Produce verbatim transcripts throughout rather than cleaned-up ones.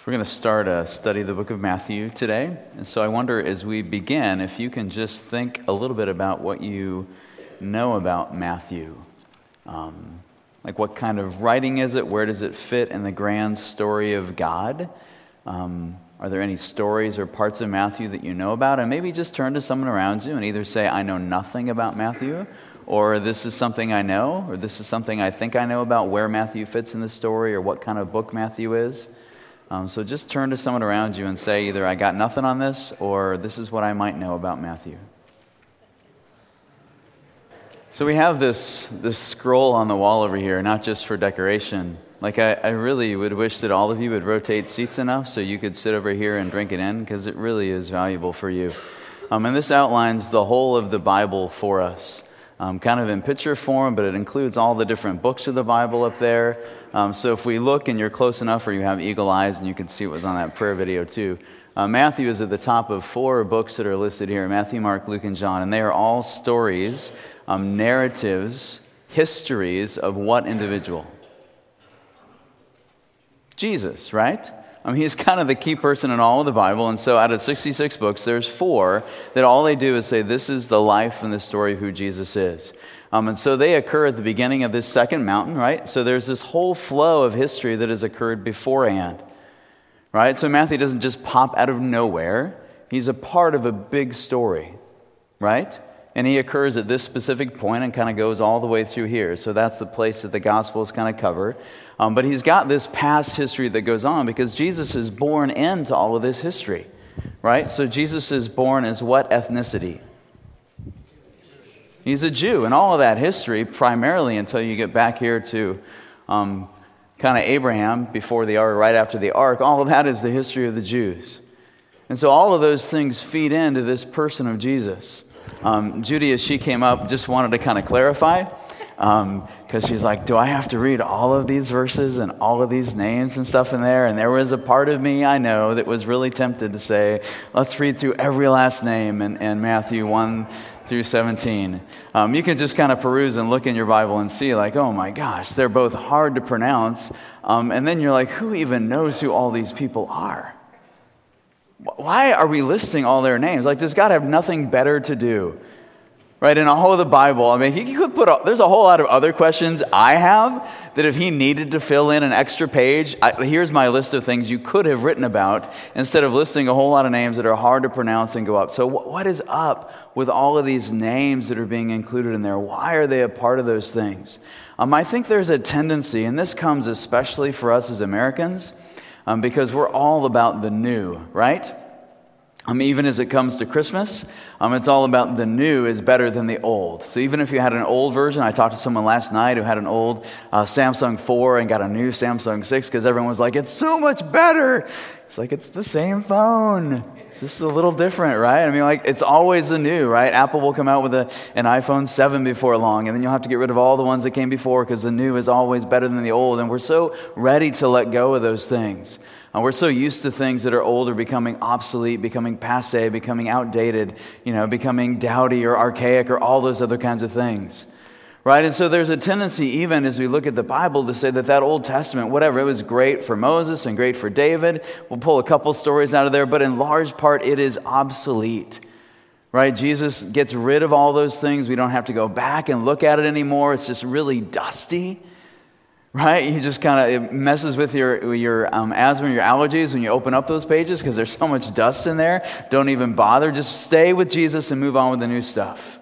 We're going to start a study of the book of Matthew today. And so I wonder, as we begin, if you can just think a little bit about what you know about Matthew. Um, like what kind of writing is it? Where does it fit in the grand story of God? Um, are there any stories or parts of Matthew that you know about? And maybe just turn to someone around you and either say, I know nothing about Matthew, or this is something I know, or this is something I think I know about where Matthew fits in the story, or what kind of book Matthew is. Um, so just turn to someone around you and say either I got nothing on this, or this is what I might know about Matthew. So we have this this scroll on the wall over here, not just for decoration. Like I, I really would wish that all of you would rotate seats enough so you could sit over here and drink it in, because it really is valuable for you. Um, and this outlines the whole of the Bible for us. Um, kind of in picture form, but it includes all the different books of the Bible up there. Um, so if we look and you're close enough, or you have eagle eyes and you can see what was on that prayer video too, uh, Matthew is at the top of four books that are listed here, Matthew, Mark, Luke, and John, and they are all stories, um, narratives, histories of what individual? Jesus, right? I mean, he's kind of the key person in all of the Bible, and so out of sixty-six books, there's four that all they do is say, this is the life and the story of who Jesus is. Um, and so they occur at the beginning of this second mountain, right? So there's this whole flow of history that has occurred beforehand, right? So Matthew doesn't just pop out of nowhere. He's a part of a big story, right? And he occurs at this specific point and kind of goes all the way through here. So that's the place that the Gospels kind of cover. Um, but he's got this past history that goes on because Jesus is born into all of this history, right? So Jesus is born as what ethnicity? He's a Jew. And all of that history, primarily until you get back here to um, kind of Abraham before the ark, right after the ark, all of that is the history of the Jews. And so all of those things feed into this person of Jesus. Um, Judy, as she came up, just wanted to kind of clarify, because um, she's like, do I have to read all of these verses and all of these names and stuff in there? And there was a part of me, I know, that was really tempted to say, let's read through every last name in, in Matthew one through seventeen. Um, you can just kind of peruse and look in your Bible and see like, oh my gosh, they're both hard to pronounce. Um, and then you're like, who even knows who all these people are? Why are we listing all their names? Like, does God have nothing better to do? Right, in all of the Bible, I mean, he could put, a, there's a whole lot of other questions I have that if he needed to fill in an extra page, I, here's my list of things you could have written about instead of listing a whole lot of names that are hard to pronounce and go up. So what, what is up with all of these names that are being included in there? Why are they a part of those things? Um, I think there's a tendency, and this comes especially for us as Americans, um, because we're all about the new, right? Um, even as it comes to Christmas, um, it's all about the new is better than the old. So even if you had an old version, I talked to someone last night who had an old uh, Samsung four and got a new Samsung six because everyone was like, it's so much better. It's like, it's the same phone, just a little different, right? I mean, like, it's always the new, right? Apple will come out with a, an iPhone seven before long, and then you'll have to get rid of all the ones that came before because the new is always better than the old. And we're so ready to let go of those things. Uh, we're so used to things that are older becoming obsolete, becoming passé, becoming outdated, you know, becoming dowdy or archaic or all those other kinds of things, right? And so there's a tendency, even as we look at the Bible, to say that that Old Testament, whatever, it was great for Moses and great for David. We'll pull a couple stories out of there, but in large part, it is obsolete, right? Jesus gets rid of all those things. We don't have to go back and look at it anymore. It's just really dusty. Right? He just kind of messes with your your um, asthma, your allergies when you open up those pages because there's so much dust in there. Don't even bother. Just stay with Jesus and move on with the new stuff.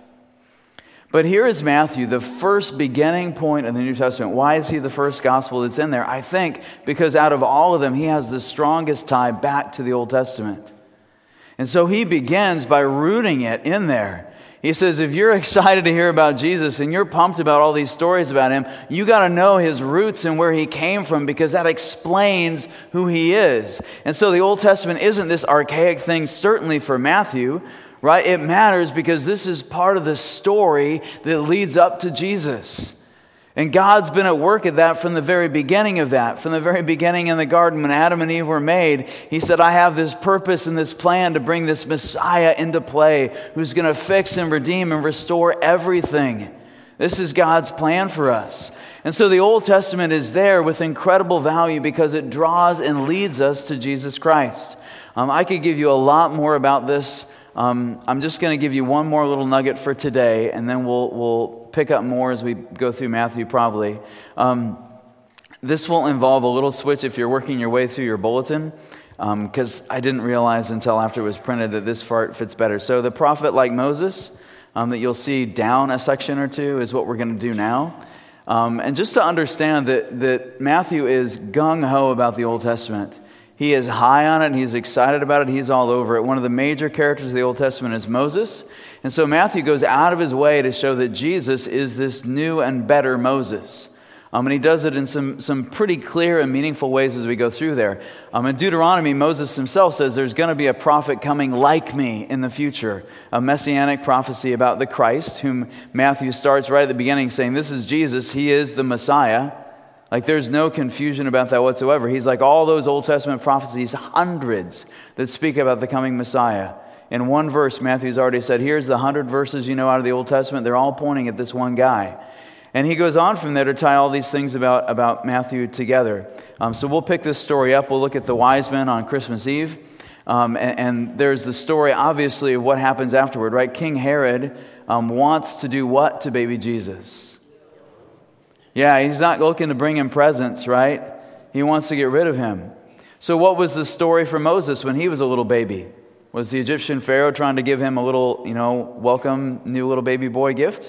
But here is Matthew, the first beginning point of the New Testament. Why is he the first gospel that's in there? I think because out of all of them, he has the strongest tie back to the Old Testament. And so he begins by rooting it in there. He says, if you're excited to hear about Jesus and you're pumped about all these stories about him, you got to know his roots and where he came from because that explains who he is. And so the Old Testament isn't this archaic thing, certainly for Matthew, right? It matters because this is part of the story that leads up to Jesus. And God's been at work at that from the very beginning of that. From the very beginning in the garden when Adam and Eve were made, he said, I have this purpose and this plan to bring this Messiah into play who's going to fix and redeem and restore everything This is God's plan for us. And so the Old Testament is there with incredible value because it draws and leads us to Jesus Christ. Um, I could give you a lot more about this. Um, I'm just going to give you one more little nugget for today, and then we'll we'll pick up more as we go through Matthew probably. Um, this will involve a little switch if you're working your way through your bulletin, because um, I didn't realize until after it was printed that this part fits better. So the prophet like Moses, um, that you'll see down a section or two, is what we're going to do now. Um, and just to understand that, that Matthew is gung-ho about the Old Testament. He is high on it, he's excited about it, he's all over it. One of the major characters of the Old Testament is Moses. And so Matthew goes out of his way to show that Jesus is this new and better Moses. Um, and he does it in some, some pretty clear and meaningful ways as we go through there. Um, in Deuteronomy, Moses himself says there's going to be a prophet coming like me in the future. A messianic prophecy about the Christ, whom Matthew starts right at the beginning saying, this is Jesus, he is the Messiah. Like there's no confusion about that whatsoever. He's like all those Old Testament prophecies, hundreds that speak about the coming Messiah. In one verse, Matthew's already said, here's the hundred verses you know out of the Old Testament. They're all pointing at this one guy. And he goes on from there to tie all these things about, about Matthew together. Um, so we'll pick this story up. We'll look at the wise men on Christmas Eve. Um, and, and there's the story, obviously, of what happens afterward, right? King Herod um, wants to do what to baby Jesus? Yeah, he's not looking to bring him presents, right? He wants to get rid of him. So what was the story for Moses when he was a little baby? Was the Egyptian Pharaoh trying to give him a little, you know, welcome new little baby boy gift?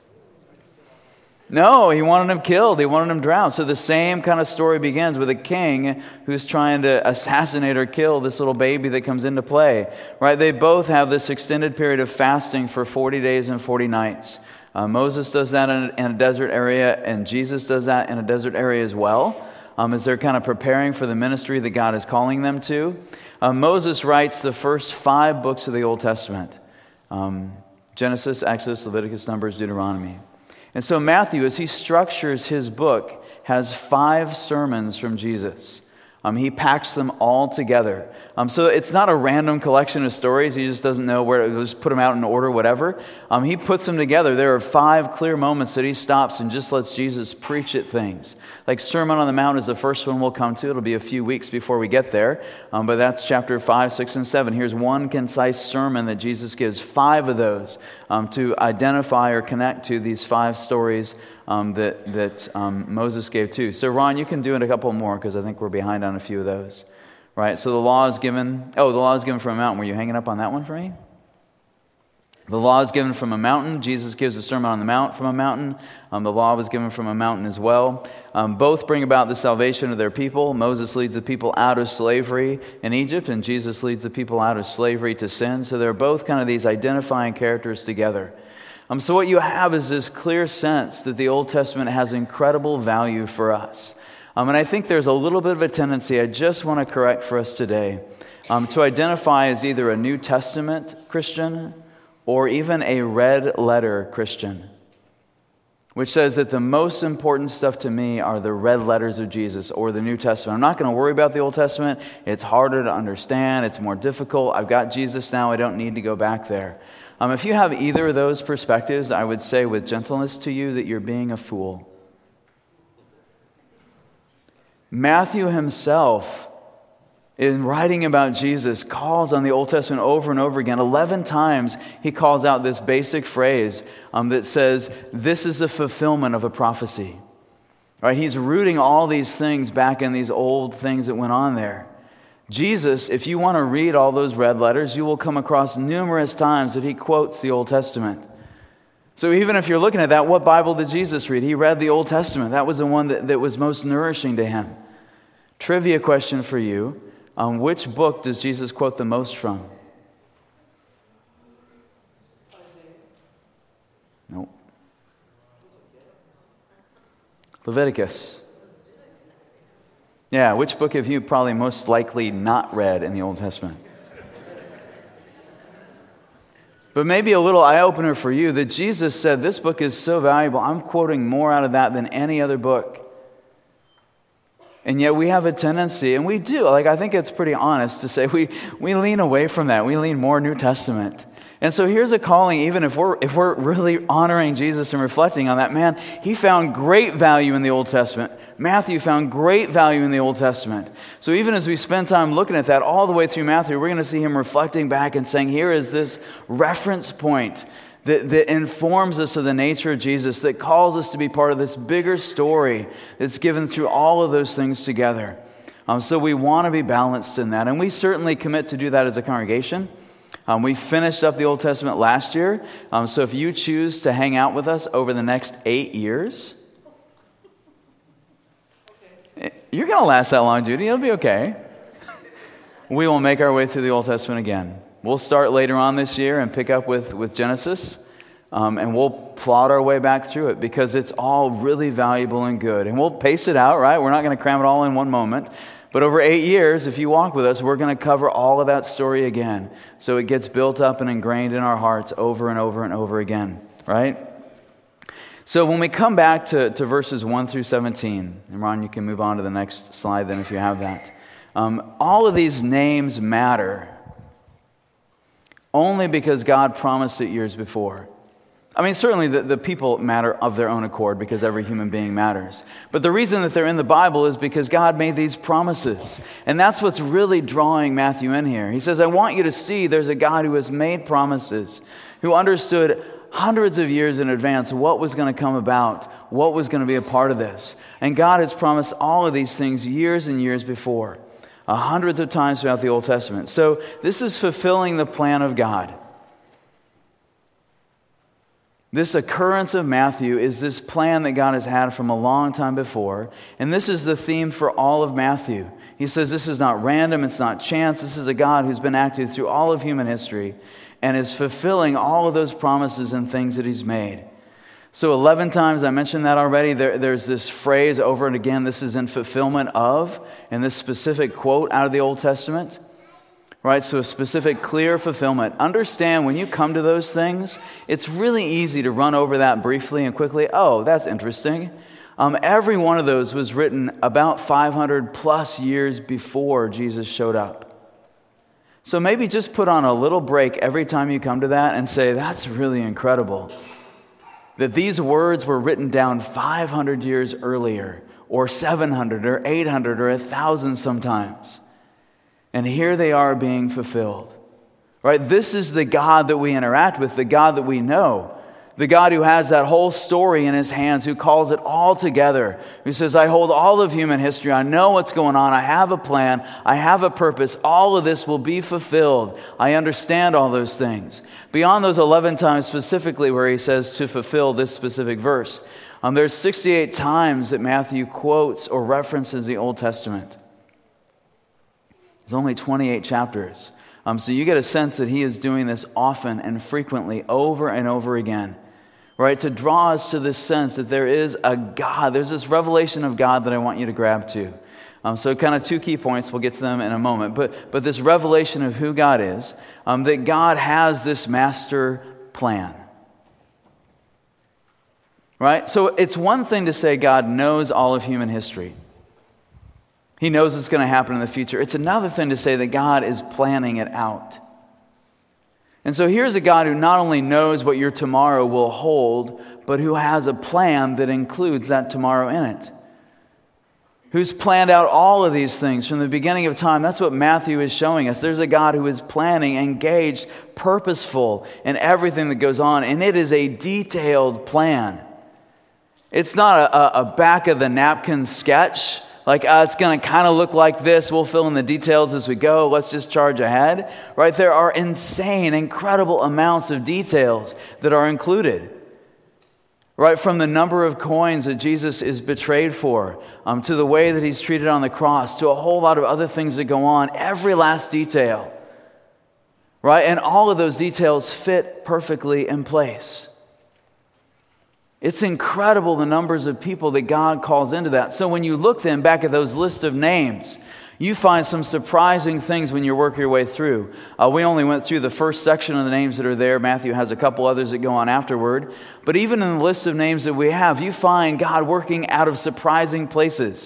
No, he wanted him killed. He wanted him drowned. So the same kind of story begins with a king who's trying to assassinate or kill this little baby that comes into play. Right? They both have this extended period of fasting for forty days and forty nights. Uh, Moses does that in a, in a desert area, and Jesus does that in a desert area as well, um, as they're kind of preparing for the ministry that God is calling them to. Uh, Moses writes the first five books of the Old Testament. Um, Genesis, Exodus, Leviticus, Numbers, Deuteronomy. And so Matthew, as he structures his book, has five sermons from Jesus. Um, he packs them all together. Um, so it's not a random collection of stories. He just doesn't know where to just put them out in order, whatever. Um, he puts them together. There are five clear moments that he stops and just lets Jesus preach at things. Like Sermon on the Mount is the first one we'll come to. It'll be a few weeks before we get there. Um, but that's chapter five, six, and seven. Here's one concise sermon that Jesus gives. Five of those um, to identify or connect to these five stories Um, that that um, Moses gave too. So Ron, you can do it a couple more because I think we're behind on a few of those. Right? So the law is given. Oh, the law is given from a mountain. Were you hanging up on that one for me? The law is given from a mountain. Jesus gives a Sermon on the Mount from a mountain. Um, the law was given from a mountain as well. Um, both bring about the salvation of their people. Moses leads the people out of slavery in Egypt, and Jesus leads the people out of slavery to sin. So they're both kind of these identifying characters together. Um, so what you have is this clear sense that the Old Testament has incredible value for us. Um, and I think there's a little bit of a tendency, I just want to correct for us today, um, to identify as either a New Testament Christian or even a red letter Christian, which says that the most important stuff to me are the red letters of Jesus or the New Testament. I'm not going to worry about the Old Testament. It's harder to understand. It's more difficult. I've got Jesus now. I don't need to go back there. Um, if you have either of those perspectives, I would say with gentleness to you that you're being a fool. Matthew himself, in writing about Jesus, calls on the Old Testament over and over again. Eleven times he calls out this basic phrase um, that says, this is a fulfillment of a prophecy. Right? He's rooting all these things back in these old things that went on there. Jesus, if you want to read all those red letters, you will come across numerous times that he quotes the Old Testament. So even if you're looking at that, what Bible did Jesus read? He read the Old Testament. That was the one that, that was most nourishing to him. Trivia question for you. Um, which book does Jesus quote the most from? Nope. Leviticus. Yeah, which book have you probably most likely not read in the Old Testament? But maybe a little eye-opener for you that Jesus said this book is so valuable, I'm quoting more out of that than any other book. And yet we have a tendency, and we do, like I think it's pretty honest to say we, we lean away from that. We lean more New Testament. And so here's a calling, even if we're if we're really honoring Jesus and reflecting on that, man, he found great value in the Old Testament. Matthew found great value in the Old Testament. So even as we spend time looking at that all the way through Matthew, we're going to see him reflecting back and saying, here is this reference point that, that informs us of the nature of Jesus, that calls us to be part of this bigger story that's given through all of those things together. Um, so we want to be balanced in that, and we certainly commit to do that as a congregation. Um, we finished up the Old Testament last year, um, so if you choose to hang out with us over the next eight years, okay. You're going to last that long, Judy. It'll be okay. We will make our way through the Old Testament again. We'll start later on this year and pick up with, with Genesis, um, and we'll plod our way back through it because it's all really valuable and good. And we'll pace it out, right? We're not going to cram it all in one moment. But over eight years, if you walk with us, we're going to cover all of that story again. So it gets built up and ingrained in our hearts over and over and over again, right? So when we come back to, to verses one through seventeen, and Ron, you can move on to the next slide then if you have that. Um, all of these names matter only because God promised it years before. I mean, certainly the, the people matter of their own accord because every human being matters. But the reason that they're in the Bible is because God made these promises. And that's what's really drawing Matthew in here. He says, I want you to see there's a God who has made promises, who understood hundreds of years in advance what was going to come about, what was going to be a part of this. And God has promised all of these things years and years before, uh, hundreds of times throughout the Old Testament. So this is fulfilling the plan of God. This occurrence of Matthew is this plan that God has had from a long time before. And this is the theme for all of Matthew. He says this is not random, it's not chance. This is a God who's been active through all of human history and is fulfilling all of those promises and things that he's made. So eleven times, I mentioned that already, there, there's this phrase over and again, this is in fulfillment of, and this specific quote out of the Old Testament. Right, so a specific, clear fulfillment. Understand when you come to those things, it's really easy to run over that briefly and quickly. Oh, that's interesting. Um, every one of those was written about five hundred plus years before Jesus showed up. So maybe just put on a little break every time you come to that and say, that's really incredible. That these words were written down five hundred years earlier, or seven hundred, or eight hundred, or one thousand sometimes. And here they are being fulfilled. Right? This is the God that we interact with, the God that we know. The God who has that whole story in his hands, who calls it all together. Who says, I hold all of human history. I know what's going on. I have a plan. I have a purpose. All of this will be fulfilled. I understand all those things. Beyond those eleven times specifically where he says to fulfill this specific verse, um, there's sixty-eight times that Matthew quotes or references the Old Testament. There's only twenty-eight chapters. Um, so you get a sense that he is doing this often and frequently, over and over again, right? To draw us to this sense that there is a God. There's this revelation of God that I want you to grab to. Um, so kind of two key points. We'll get to them in a moment. But, but this revelation of who God is, um, that God has this master plan. Right? So it's one thing to say God knows all of human history. He knows it's going to happen in the future. It's another thing to say that God is planning it out. And so here's a God who not only knows what your tomorrow will hold, but who has a plan that includes that tomorrow in it. Who's planned out all of these things from the beginning of time. That's what Matthew is showing us. There's a God who is planning, engaged, purposeful in everything that goes on. And it is a detailed plan. It's not a, a back of the napkin sketch. Like, uh, it's going to kind of look like this. We'll fill in the details as we go. Let's just charge ahead. Right? There are insane, incredible amounts of details that are included. Right? From the number of coins that Jesus is betrayed for, um, to the way that he's treated on the cross, to a whole lot of other things that go on. Every last detail. Right? And all of those details fit perfectly in place. It's incredible the numbers of people that God calls into that. So when you look then back at those list of names, you find some surprising things when you work your way through. Uh, we only went through the first section of the names that are there. Matthew has a couple others that go on afterward. But even in the list of names that we have, you find God working out of surprising places.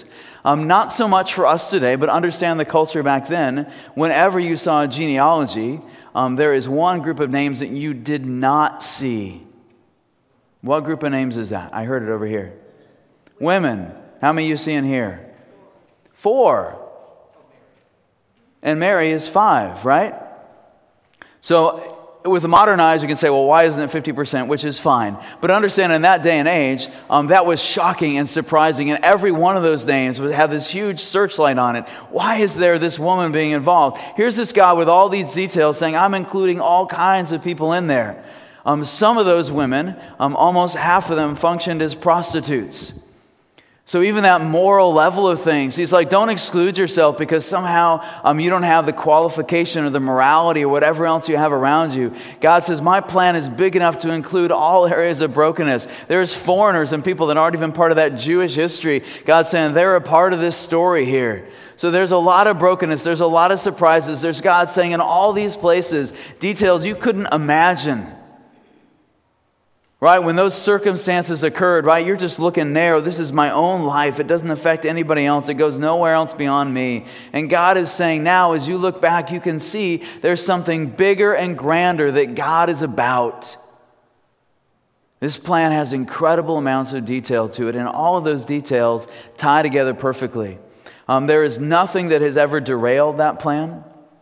Um, not so much for us today, but understand the culture back then. Whenever you saw a genealogy, um, there is one group of names that you did not see. What group of names is that? I heard it over here. Women. How many you seeing here? Four. And Mary is five, right? So with the modern eyes, you can say, well, why isn't it fifty percent, which is fine. But understand in that day and age, um, that was shocking and surprising. And every one of those names would have this huge searchlight on it. Why is there this woman being involved? Here's this guy with all these details saying, I'm including all kinds of people in there. Um, some of those women, um, almost half of them functioned as prostitutes. So even that moral level of things, he's like, don't exclude yourself because somehow um, you don't have the qualification or the morality or whatever else you have around you. God says, my plan is big enough to include all areas of brokenness. There's foreigners and people that aren't even part of that Jewish history. God's saying they're a part of this story here. So there's a lot of brokenness. There's a lot of surprises. There's God saying in all these places, details you couldn't imagine. Right? When those circumstances occurred, right, you're just looking narrow. This is my own life. It doesn't affect anybody else. It goes nowhere else beyond me. And God is saying now, as you look back, you can see there's something bigger and grander that God is about. This plan has incredible amounts of detail to it, and all of those details tie together perfectly. Um, there is nothing that has ever derailed that plan.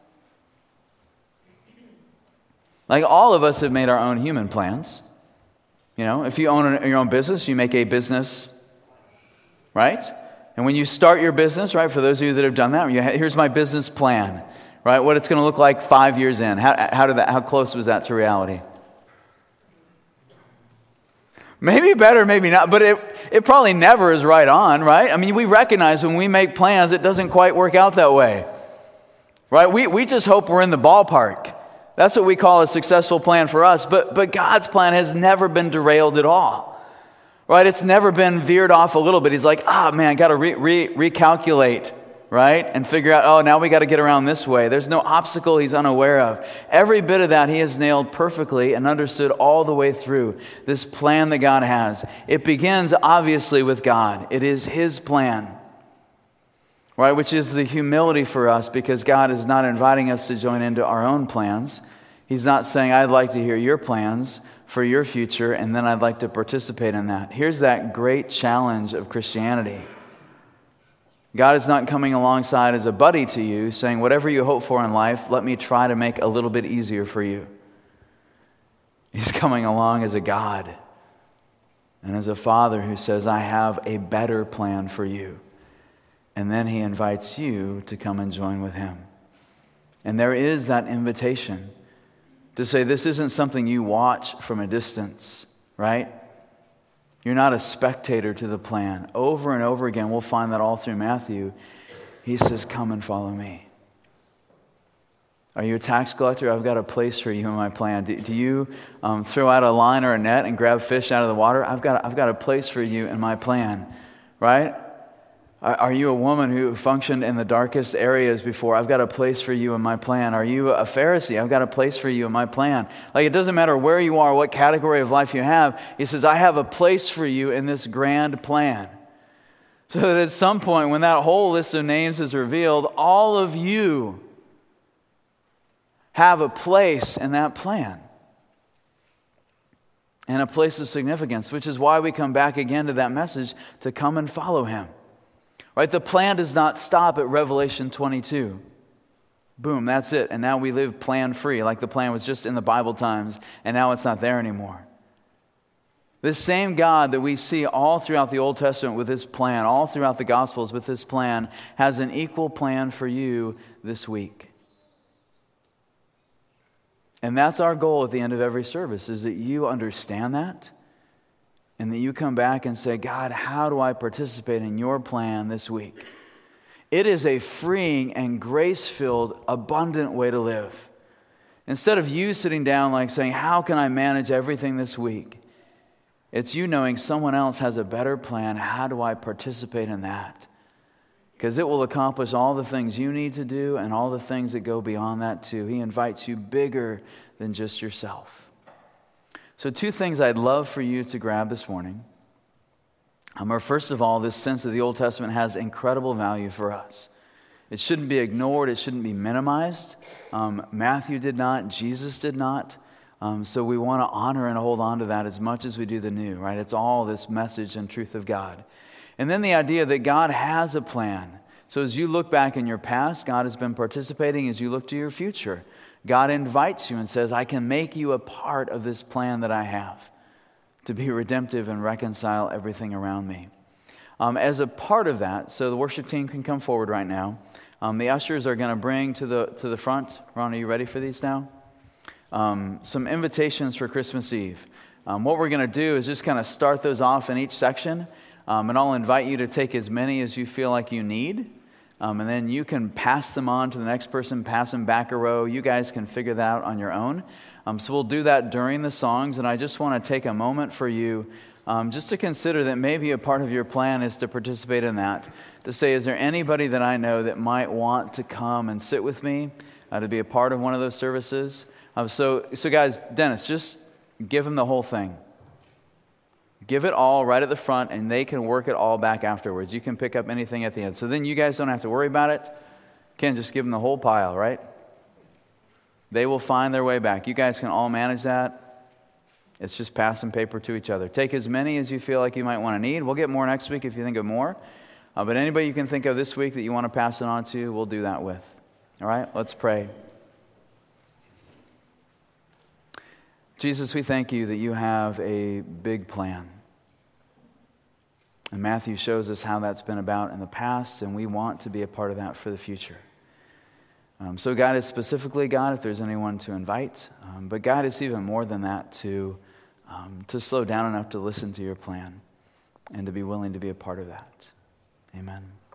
Like all of us have made our own human plans. You know, if you own your own business, you make a business, right? And when you start your business, right, for those of you that have done that, you, here's my business plan, right? What it's going to look like five years in. How, how did that? How close was that to reality? Maybe better, maybe not, but it, it probably never is right on, right? I mean, we recognize when we make plans, it doesn't quite work out that way, right? We, we just hope we're in the ballpark. That's what we call a successful plan for us. But but God's plan has never been derailed at all. Right? It's never been veered off a little bit. He's like, ah, man, got to re, re, recalculate, right? And figure out, oh, now we got to get around this way. There's no obstacle he's unaware of. Every bit of that he has nailed perfectly and understood all the way through this plan that God has. It begins, obviously, with God. It is his plan. Right, which is the humility for us because God is not inviting us to join into our own plans. He's not saying, I'd like to hear your plans for your future, and then I'd like to participate in that. Here's that great challenge of Christianity. God is not coming alongside as a buddy to you, saying, whatever you hope for in life, let me try to make a little bit easier for you. He's coming along as a God and as a father who says, I have a better plan for you. And then he invites you to come and join with him. And there is that invitation to say this isn't something you watch from a distance, right? You're not a spectator to the plan. Over and over again, we'll find that all through Matthew. He says, come and follow me. Are you a tax collector? I've got a place for you in my plan. Do, do you um, throw out a line or a net and grab fish out of the water? I've got, I've got a place for you in my plan, right? Are you a woman who functioned in the darkest areas before? I've got a place for you in my plan. Are you a Pharisee? I've got a place for you in my plan. Like, it doesn't matter where you are, what category of life you have. He says, I have a place for you in this grand plan. So that at some point, when that whole list of names is revealed, all of you have a place in that plan. And a place of significance, which is why we come back again to that message to come and follow him. Right? The plan does not stop at Revelation twenty-two. Boom, that's it. And now we live plan-free, like the plan was just in the Bible times, and now it's not there anymore. This same God that we see all throughout the Old Testament with this plan, all throughout the Gospels with this plan, has an equal plan for you this week. And that's our goal at the end of every service, is that you understand that, and that you come back and say, God, how do I participate in your plan this week? It is a freeing and grace-filled, abundant way to live. Instead of you sitting down like saying, how can I manage everything this week? It's you knowing someone else has a better plan. How do I participate in that? Because it will accomplish all the things you need to do and all the things that go beyond that too. He invites you bigger than just yourself. So two things I'd love for you to grab this morning. Um, or first of all, this sense of the Old Testament has incredible value for us. It shouldn't be ignored. It shouldn't be minimized. Um, Matthew did not. Jesus did not. Um, so we want to honor and hold on to that as much as we do the new, right? It's all this message and truth of God. And then the idea that God has a plan. So as you look back in your past, God has been participating. As you look to your future, God invites you and says, I can make you a part of this plan that I have to be redemptive and reconcile everything around me. Um, as a part of that, so the worship team can come forward right now. Um, the ushers are going to bring to the to the front. Ron, are you ready for these now? Um, some invitations for Christmas Eve. Um, what we're going to do is just kind of start those off in each section, um, and I'll invite you to take as many as you feel like you need, um, and then you can pass them on to the next person, pass them back a row. You guys can figure that out on your own. Um, so we'll do that during the songs, and I just want to take a moment for you um, just to consider that maybe a part of your plan is to participate in that, to say, is there anybody that I know that might want to come and sit with me, uh, to be a part of one of those services? Um, so, so guys, Dennis, just give them the whole thing. Give it all right at the front, and they can work it all back afterwards. You can pick up anything at the end. So then you guys don't have to worry about it. Ken, just give them the whole pile, right? They will find their way back. You guys can all manage that. It's just passing paper to each other. Take as many as you feel like you might want to need. We'll get more next week if you think of more. Uh, but anybody you can think of this week that you want to pass it on to, we'll do that with. All right, let's pray. Jesus, we thank you that you have a big plan. And Matthew shows us how that's been about in the past, and we want to be a part of that for the future. Um, so God is specifically, God, if there's anyone to invite, um, but God is even more than that, to, um, to slow down enough to listen to your plan and to be willing to be a part of that. Amen.